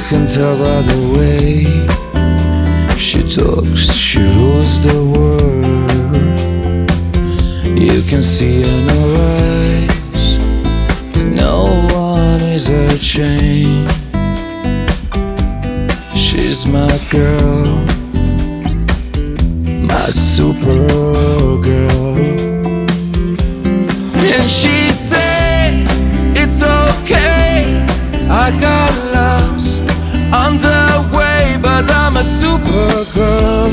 can tell by the way she talks, she rules the world. You can see in her eyes, no one is her chain. She's my girl, my super girl. And she said, it's okay, I got lost on the way, but I'm a super girl.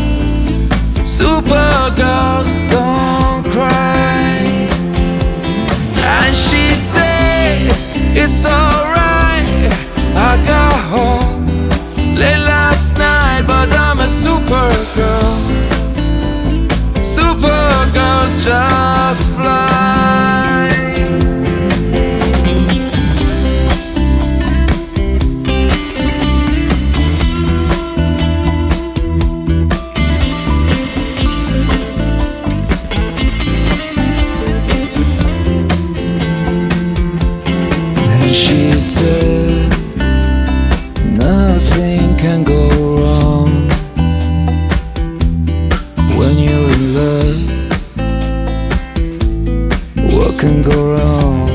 Super girls don't cry. And she said, it's alright, I got home late last night, but I'm a super girl. Super girls just fly. And she said, nothing can go wrong when you're in love. What can go wrong?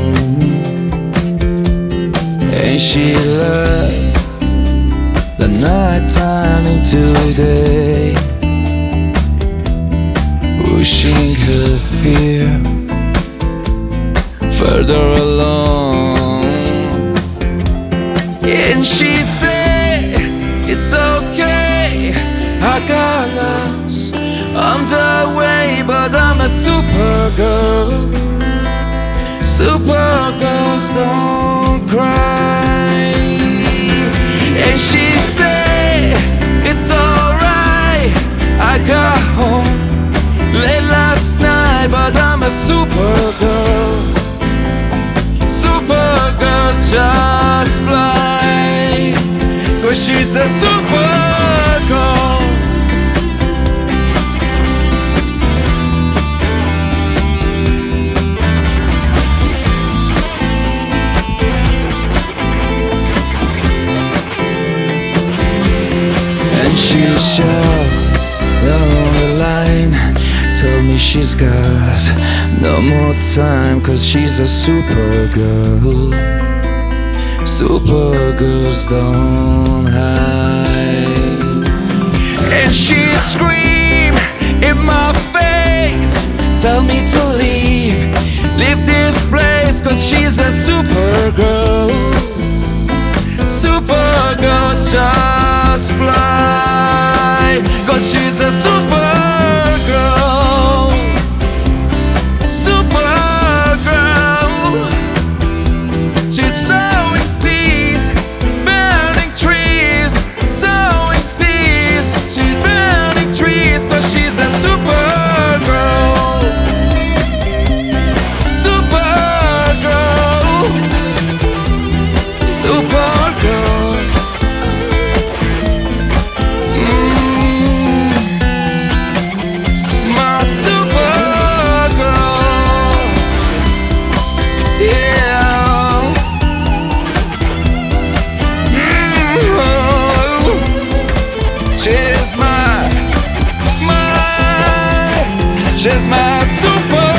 And she loved the nighttime into the day, pushing her fear further along. And she said, it's okay, I got lost on the way, but I'm a super girl. Super girls don't cry. And she said, it's alright, I got home late last night, but I'm a super girl. Super girls just fly, 'cause she's a super girl. And she'll shout down the line, tell me she's got no more time, 'cause she's a super girl. Super girls don't hide. And she scream in my face, tell me to leave this place, 'cause she's a super girl. Super girls just fly, 'cause she's a super girl. Super girl. She's sowing seeds, burning trees, sowing seeds. She's burning trees, 'cause she's a super girl. Super girl. Super girl. My super girl. Yeah. She's my super